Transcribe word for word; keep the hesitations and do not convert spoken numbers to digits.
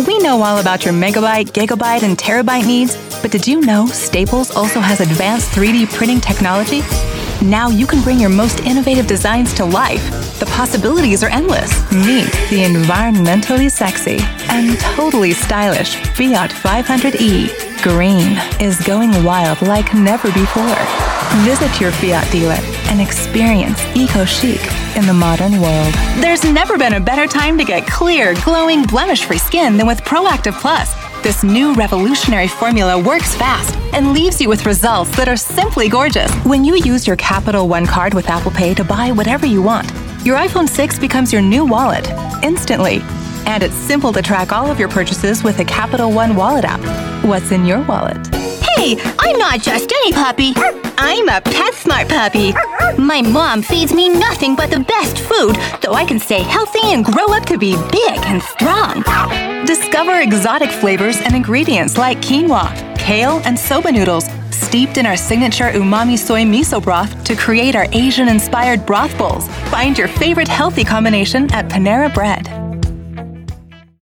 We know all about your megabyte, gigabyte, and terabyte needs, but did you know Staples also has advanced three D printing technology? Now you can bring your most innovative designs to life. The possibilities are endless. Meet the environmentally sexy and totally stylish Fiat five hundred E. Green is going wild like never before. Visit your Fiat dealer and experience eco-chic in the modern world. There's never been a better time to get clear, glowing, blemish-free skin than with Proactive Plus. This new revolutionary formula works fast and leaves you with results that are simply gorgeous. When you use your Capital One card with Apple Pay to buy whatever you want, your iPhone six becomes your new wallet instantly. And it's simple to track all of your purchases with a Capital One wallet app. What's in your wallet? Hey, I'm not just any puppy. I'm a PetSmart puppy. My mom feeds me nothing but the best food so I can stay healthy and grow up to be big and strong. Discover exotic flavors and ingredients like quinoa, kale, and soba noodles, steeped in our signature umami soy miso broth to create our Asian-inspired broth bowls. Find your favorite healthy combination at Panera Bread.